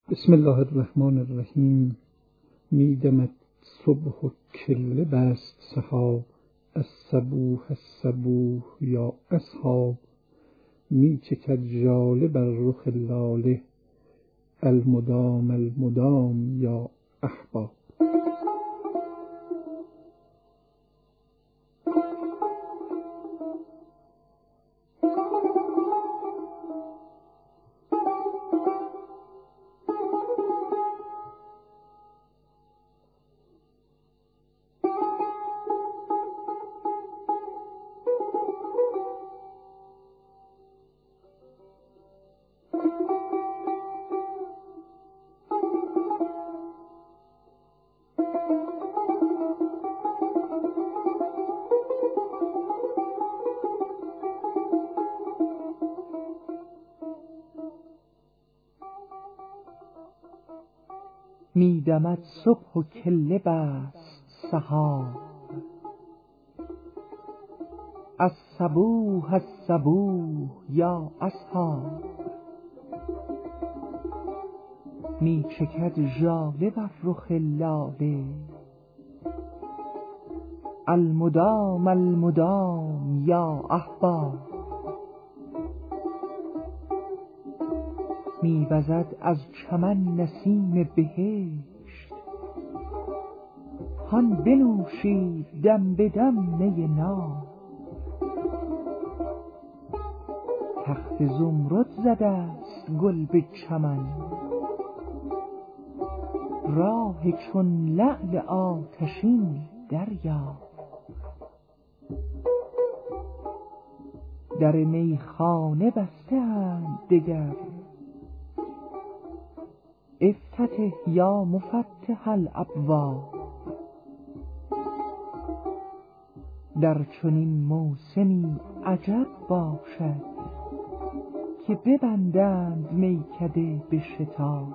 بسم الله الرحمن الرحیم. میدمد صبح و کله بست سحاب، الصبوح یا اصحاب. می چکد ژاله بر رخ لاله، المدام یا احباب. میدمد صبح و کله بست سحاب، الصبوح یا اصحاب. می چکد ژاله بر رخ لاله، المدام یا احباب. می وزد از چمن نسیم بهشت، هان بنوشید دم به دم می ناب. تخت زمرد زده است گل به چمن، راه چون لعل آتشین دریاب. در میخانه بسته اند دگر، افتتح یا مفتح الابواب. در چنین موسمی عجب باشد، که ببندند میکده به شتاب.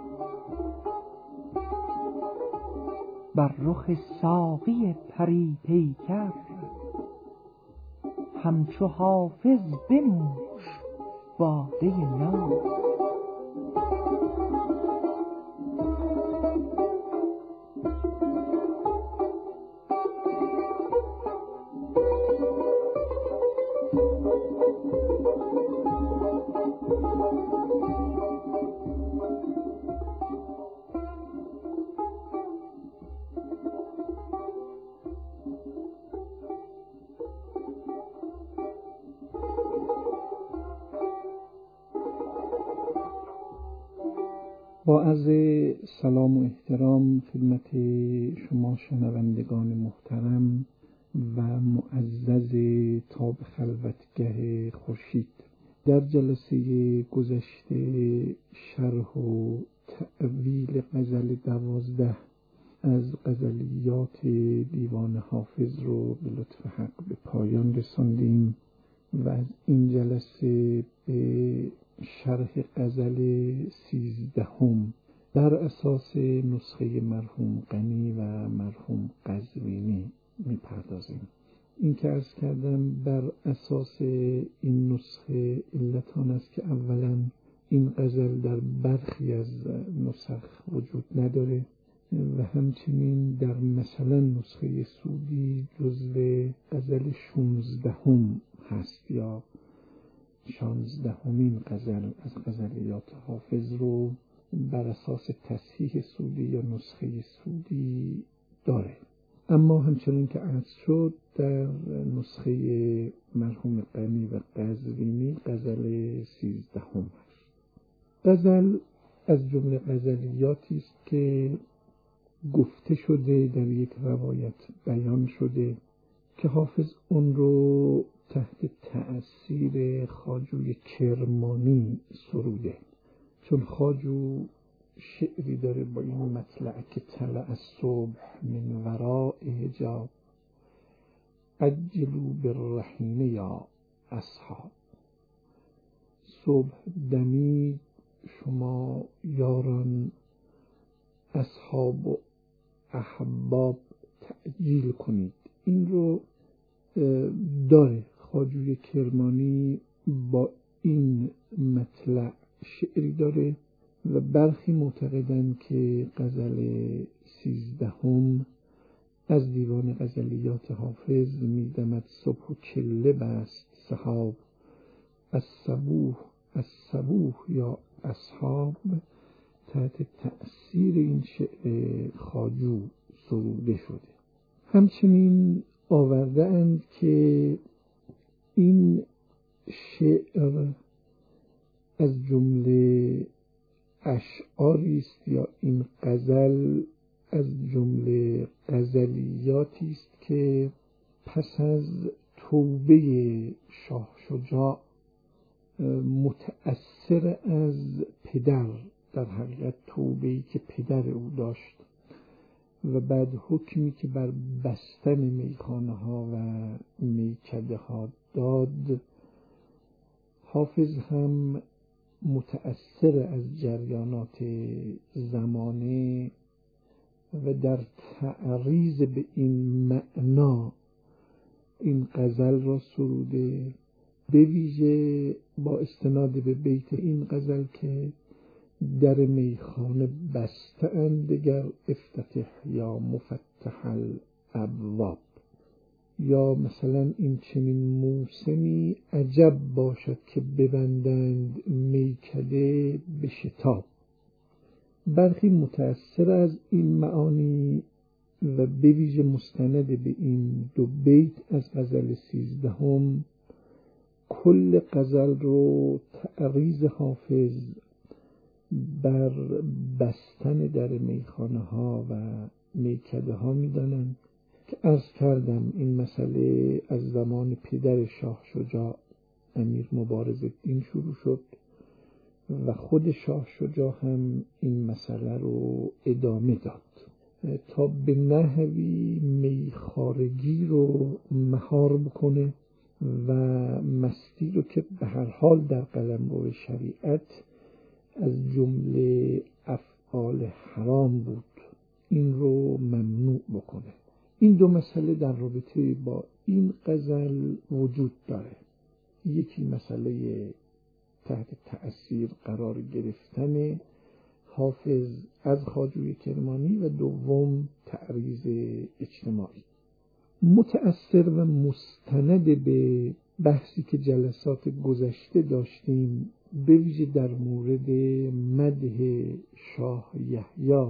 بر رخ ساقی پری پیکر، همچو حافظ بنوش باده ناب. با عرض سلام و احترام خدمت شما شنوندگان محترم و معزز تاب خلوتگه خورشید، در جلسه گذشته شرح و تأویل غزل 12 از غزلیات دیوان حافظ رو به لطف حق به پایان رساندیم و از این جلسه به شرح غزل 13 بر اساس نسخه مرحوم غنی و مرحوم قزوینی میپردازیم. این که عرض کردم بر اساس این نسخه علت آن است که اولا این غزل در برخی از نسخ وجود نداره و همچنین در مثلا نسخه سعودی جزو غزل 16 هست یا 16مین غزل از غزلیات حافظ رو بر اساس تصحیح سعودی یا نسخه سعودی داره. اما همچنین که عرض شد در نسخه مرحوم غنی و قزوینی غزل 13 هست. غزل از جمله غزلیاتی است که گفته شده، در یک روایت بیان شده که حافظ اون رو تحت تأثیر خواجوی کرمانی سروده. چون خواجو شعری داره با این مطلع که طلع الصبح من وراء حجاب، عجلوا بالرحین یا اصحاب. صبح دمید شما یاران، اصحاب و احباب تعجیل کنید. این رو داره خواجوی کرمانی با این مطلع شعری داره و برخی معتقدند که غزل 13 از دیوان غزلیات حافظ می‌دمد صبح و چله بست سحاب، از صبوح یا اصحاب تحت تأثیر این شعر خواجو سروده شده. همچنین آورده اند که این شعر از جمله اشعاری است یا این غزل از جمله غزلیاتی است که پس از توبه شاه شجاع متأثر از پدر، در حقیقت توبه‌ای که پدر او داشت و بعد حکمی که بر بستن میخانه ها و میکده ها داد، حافظ هم متأثر از جریانات زمانه و در تعریض به این معنا این غزل را سروده، به ویژه با استناد به بیت این غزل که در میخانه بسته اند دگر افتتح یا مفتح الابواب، یا مثلا این چنین موسمی عجب باشد که ببندند میکده به شتاب. برخی متأثر از این معانی و به ویژه مستند به این دو بیت از غزل 13 کل غزل رو تعریض حافظ بر بستن در میخانه ها و میکده ها میدانند که عرض کردم این مسئله از زمان پدر شاه شجاع امیر مبارزالدین شروع شد و خود شاه شجاع هم این مسئله رو ادامه داد تا به نحوی میخوارگی رو مهار بکنه و مستی رو که به هر حال در قلمرو شریعت از جمله افعال حرام بود این رو ممنوع بکنه. این دو مسئله در رابطه با این غزل وجود داره. یکی مسئله تحت تأثیر قرار گرفتن حافظ از خواجوی کرمانی و دوم تعریض اجتماعی. متأثر و مستند به بحثی که جلسات گذشته داشتیم به ویژه در مورد مدح شاه یحیی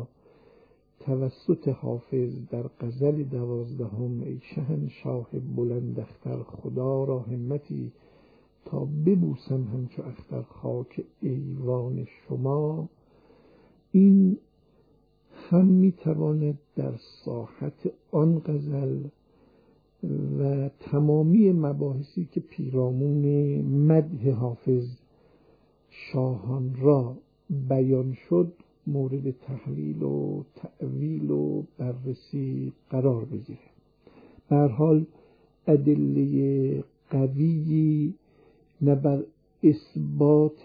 توسط حافظ در غزل 12 ای شهنشاه بلند اختر خدا را همتی تا ببوسم همچو اختر خاک ایوان شما، این هم میتواند در ساحت آن غزل و تمامی مباحثی که پیرامون مدح حافظ شاهان را بیان شد مورد تحلیل و تأویل و بررسی قرار بگیره. به هر حال ادله قویی نه بر اثبات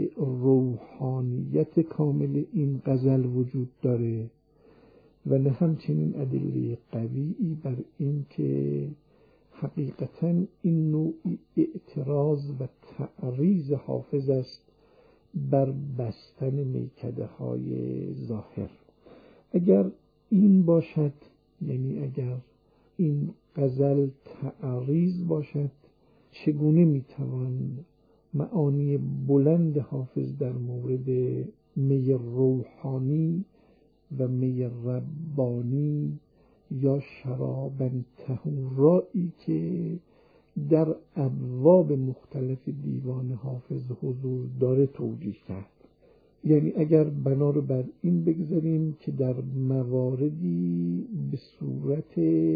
روحانیت کامل این غزل وجود داره و نه همچنین ادله قویی بر این که حقیقتاً این نوعی اعتراض و تعریض حافظ است بر بستن میکده های ظاهر. اگر این باشد، یعنی اگر این غزل تعریض باشد، چگونه میتوان معانی بلند حافظ در مورد می روحانی و می ربانی یا شرابا طهورایی که در ابواب مختلف دیوان حافظ حضور داره توجیه کرد؟ یعنی اگر بنا رو بر این بگذاریم که در مواردی به صورت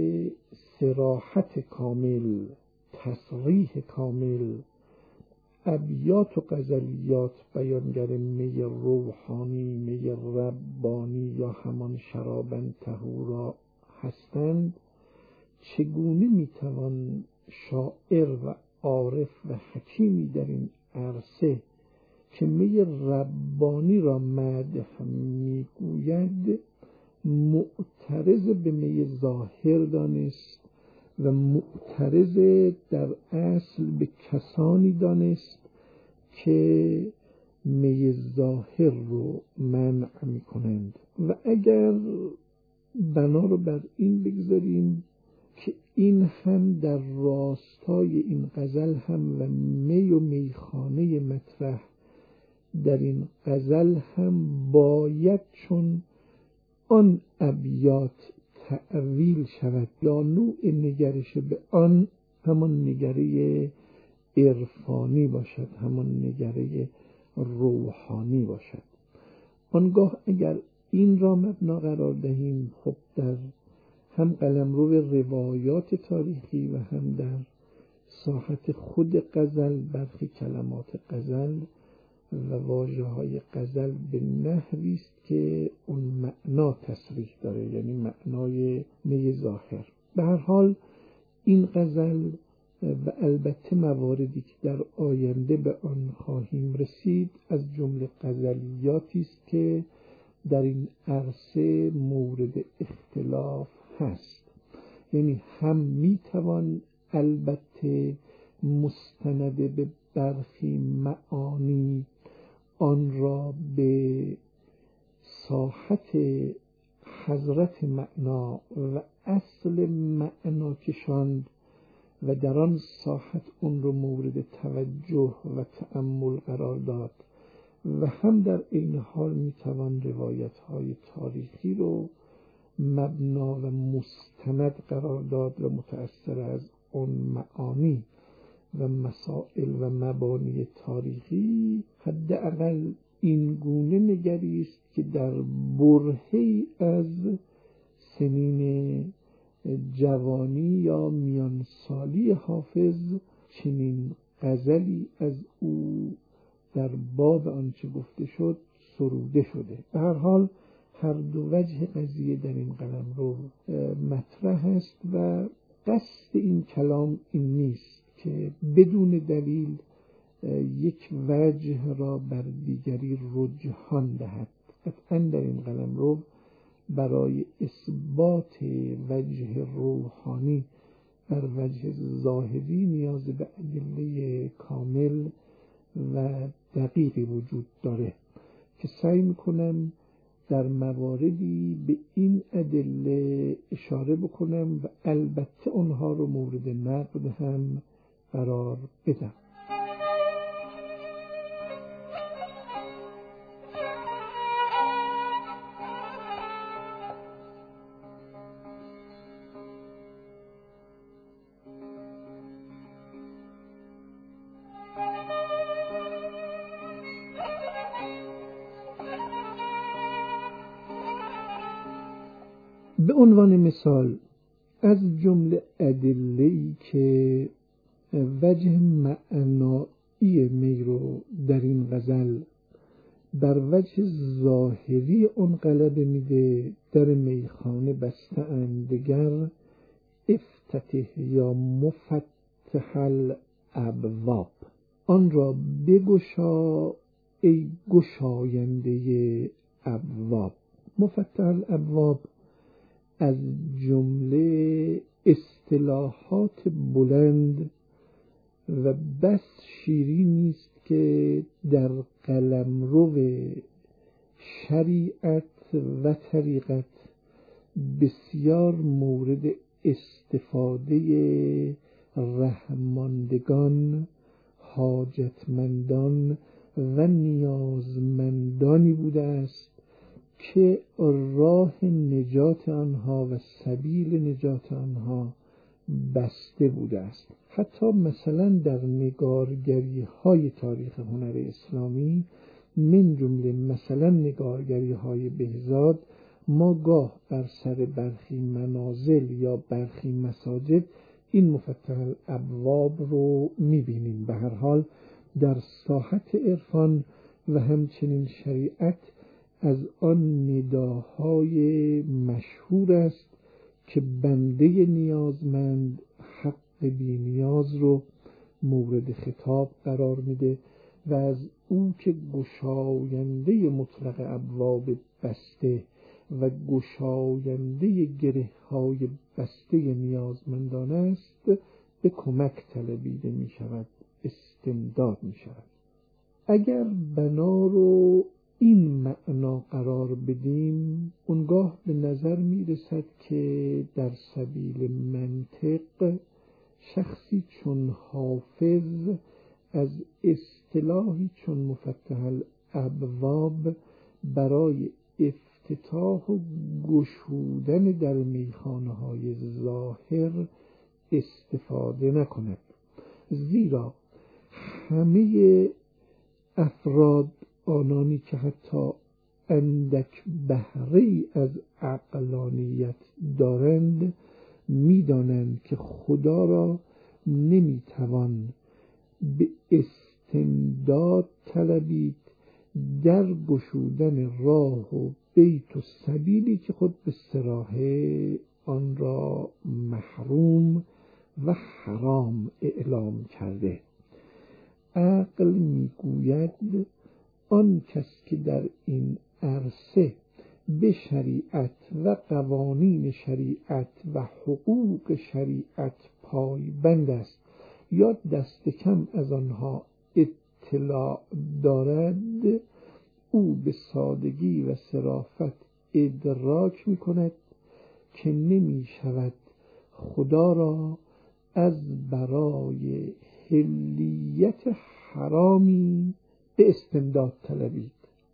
صراحت کامل، تصریح کامل، ابیات و غزلیات بیانگر می روحانی، می ربانی یا همان شرابا طهورا هستند، چگونه میتوان شاعر و عارف و حکیمی در این عرصه که می ربانی را مدح میگوید معترض به می ظاهر دانست و معترض در اصل به کسانی دانست که می ظاهر رو منع میکنند. و اگر بنا رو بر این بگذاریم که این هم در راستای این غزل هم و می و میخانه مطرح در این غزل هم باید چون آن ابیات تأویل شود یا نوع نگرش به آن همان نگره عرفانی باشد، همان نگره روحانی باشد. آنگاه اگر این را مبنا قرار دهیم، خب در هم قلمرو روایات تاریخی و هم در ساحت خود غزل برخی کلمات غزل و واژه‌های غزل به نحوی است که اون معنا تصریح داره، یعنی معنای می ظاهر. به هر حال این غزل و البته مواردی که در آینده به آن خواهیم رسید از جمله غزلیاتی است که در این عرصه مورد اختلاف هست. یعنی هم میتوان البته مستند به برخی معانی آن را به ساحت حضرت معنا و اصل معنا کشاند و در آن ساحت اون رو مورد توجه و تأمل قرار داد و هم در این حال میتوان روایت‌های تاریخی رو مبنا و مستند قرار داد و متأثر از اون معانی و مسائل و مبانی تاریخی حداقل این گونه نگریست که در برهه‌ای از سنین جوانی یا میانسالی حافظ چنین غزلی از او در باب آنچه گفته شد سروده شده. به هر حال هر دو وجه قضیه در این قلمرو مطرح است و قصد این کلام این نیست که بدون دلیل یک وجه را بر دیگری رجحان دهد. قطعا در این قلمرو برای اثبات وجه روحانی بر وجه ظاهری نیاز به ادله کامل و دقیقی وجود داره که سعی میکنم در مواردی به این ادله اشاره بکنم و البته اونها رو مورد نقد هم قرار بدم. به عنوان مثال از جمله ادله‌ای که وجه معنایی می رو در این غزل بر وجه ظاهری اون غلبه میده، در میخانه بسته اند دگر افتتح یا مفتح الابواب، آن را بگشا ای گشاینده ابواب. مفتح الابواب از جمله اصطلاحات بلند و بس شیرینی است که در قلمرو شریعت و طریقت بسیار مورد استفاده رحماندگان، حاجتمندان و نیازمندانی بوده است که راه نجات آنها و سبیل نجات آنها بسته بوده است. حتی مثلا در نگارگری های تاریخ هنر اسلامی من جمله مثلا نگارگری های بهزاد ما گاه بر سر برخی منازل یا برخی مساجد این مفتح الابواب رو میبینیم. به هر حال در ساحت عرفان و همچنین شریعت از آن نداهای مشهور است که بنده نیازمند حق بی نیاز رو مورد خطاب قرار میده و از او که گشاینده مطلق ابواب بسته و گشاینده گره های بسته نیازمندان است به کمک طلبیده می شود، استمداد می شود. اگر بنا رو این معنا قرار بدیم، اونگاه به نظر میرسد که در سبیل منطق شخصی چون حافظ از اصطلاحی چون مفتح الابواب برای افتتاح و گشودن در میخانه‌های ظاهر استفاده نکند، زیرا همه افراد، آنانی که حتی اندک بهره‌ای از عقلانیت دارند، می‌دانند که خدا را نمی‌توان به استمداد طلبید در گشودن راه و بیت و سبیلی که خود به صراحه آن را محروم و حرام اعلام کرده. عقل میگوید آن کس که در این عرصه به شریعت و قوانین شریعت و حقوق شریعت پایبند است یا دست کم از آنها اطلاع دارد، او به سادگی و صرافت ادراک می کند که نمی شود خدا را از برای حلیت حرامی به استمداد طلبید.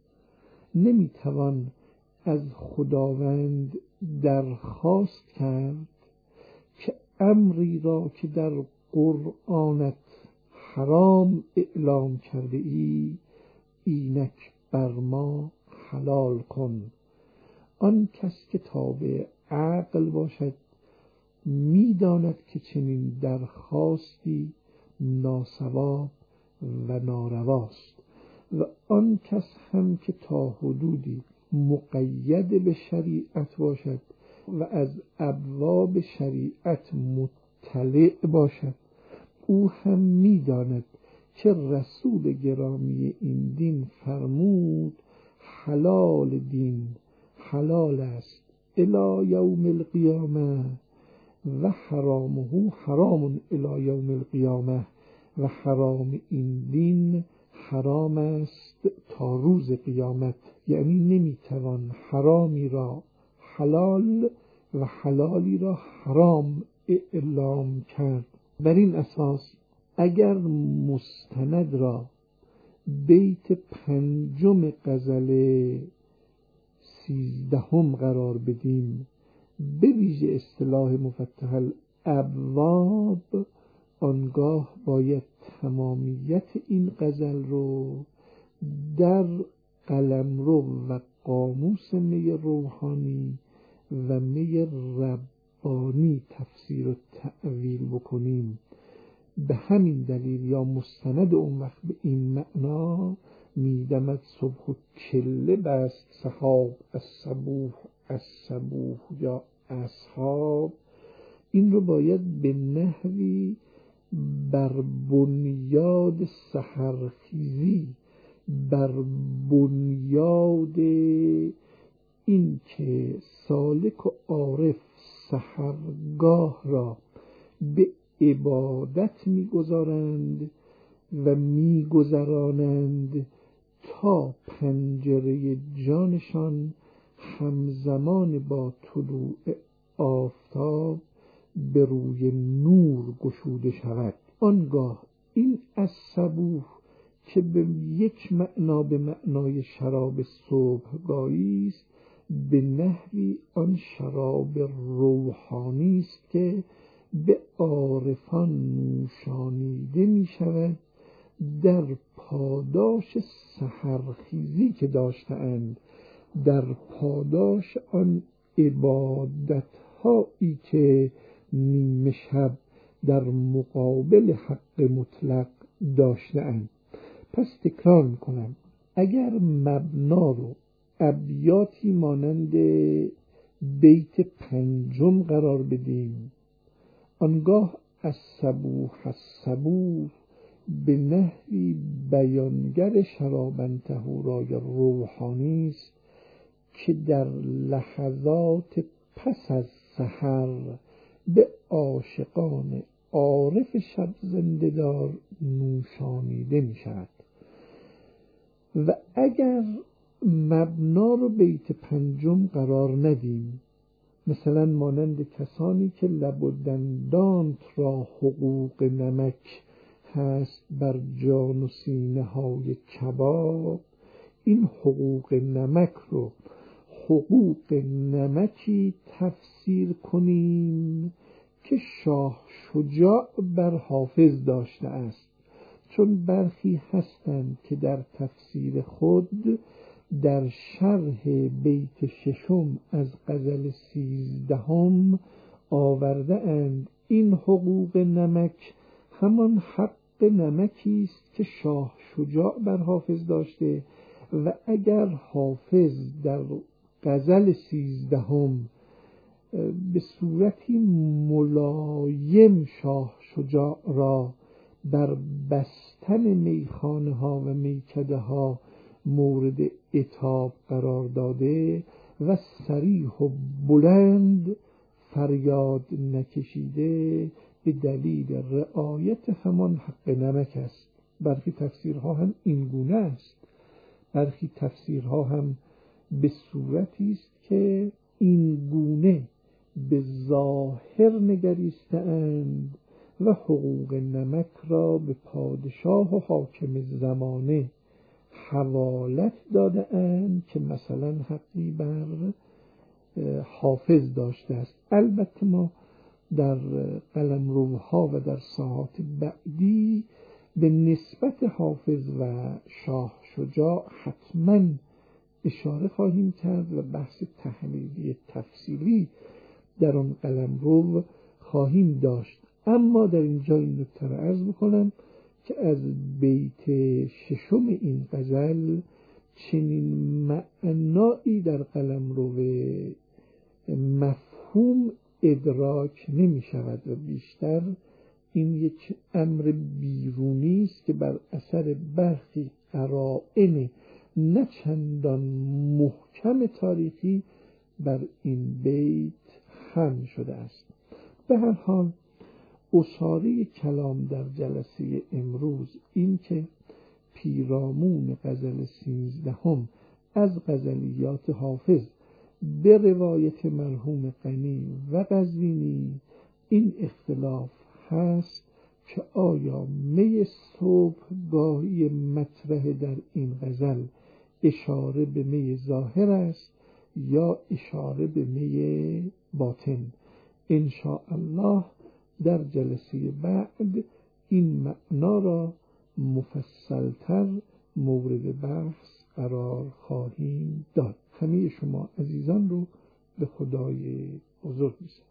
نمی توان از خداوند درخواست کرد که امری را که در قرآنت حرام اعلام کرده ای اینک بر ما حلال کن. آن کس که تابع عقل باشد می‌داند که چنین درخواستی ناصواب و نارواست، و آن کس هم که تا حدودی مقید به شریعت باشد و از ابواب شریعت مطلع باشد، او هم می‌داند که رسول گرامی این دین فرمود حلال دین حلال است الی یوم القیامه و حرامه حرام الی یوم القیامه و حرام این دین حرام است تا روز قیامت. یعنی نمیتوان حرامی را حلال و حلالی را حرام اعلام کرد. بر این اساس اگر مستند را بیت 5 غزل 13 قرار بدیم، به ویژه اصطلاح مفتح الابواب، آنگاه باید تمامیت این غزل رو در قلمرو و قاموس می روحانی و می ربانی تفسیر و تأویل بکنیم. به همین دلیل یا مستند اون وقت به این معنا میدمد صبح و کله بست سحاب از صبوح یا اصحاب، این رو باید به نحوی بر بنیاد سحرخیزی، بر بنیاد این که سالک و عارف سحرگاه را به عبادت میگذارند و میگذرانند تا پنجره جانشان همزمان با طلوع آفتاب به روی نور گشوده شود. آنگاه این الصبوح که به یک معنا به معنای شراب صبحگاهی است، به نحوی آن شراب روحانی است که به عارفان نوشانیده می شود در پاداش سحرخیزی که داشته‌اند، در پاداش آن عبادت هایی که نیمه شب در مقابل حق مطلق داشته‌اند. پس تکرار میکنم، اگر مبنا رو ابیاتی مانند بیت 5 قرار بدیم، آنگاه الصبوح به نحوی بیانگر شرابن طهورای روحانی است که در لحظات پس از سحر به عاشقان عارف شب زنده‌دار نوشانیده می شود. و اگر مبنا رو بیت پنجم قرار ندیم، مثلا مانند کسانی که لب و دندانت را حقوق نمک هست بر جان و سینه های کباب، این حقوق نمک رو حقوق نمکی تفسیر کنیم که شاه شجاع بر حافظ داشته است، چون برخی هستند که در تفسیر خود در شرح بیت ششم از غزل 13 آورده اند این حقوق نمک همان حق نمکی است که شاه شجاع بر حافظ داشته و اگر حافظ در غزل 13 به صورتی ملایم شاه شجاع را بر بستن میخانه ها و میکده ها مورد عتاب قرار داده و صریح و بلند فریاد نکشیده به دلیل رعایت همان حق نمک است. برخی تفسیرها هم این گونه است، برخی تفسیرها هم به صورتی است که این گونه به ظاهر نگریستند و حقوق نمک را به پادشاه و حاکم زمانه حوالت داده اند که مثلا حقی بر حافظ داشته است. البته ما در قلمروها و در ساعات بعدی به نسبت حافظ و شاه شجاع حتما اشاره خواهیم کرد و بحث تحلیلی تفصیلی در آن قلمرو خواهیم داشت. اما در اینجا این نکته را عرض بکنم که از بیت ششم این غزل چنین معنایی در قلمرو مفهوم ادراک نمی شود و بیشتر این یک امر بیرونی است که بر اثر برخی قرائن نه چندان محکم تاریخی بر این بیت حمل شده است. به هر حال اساره کلام در جلسه امروز این که پیرامون غزل 13 از غزلیات حافظ به روایت مرحوم غنی و قزوینی این اختلاف هست که آیا می صبحگاهی مطرح در این غزل اشاره به می ظاهر است یا اشاره به می باطن. ان شاء الله در جلسه بعد این معنا را مفصلتر مورد بحث قرار خواهیم داد. همه شما عزیزان رو به خدای بزرگ می‌سپارم.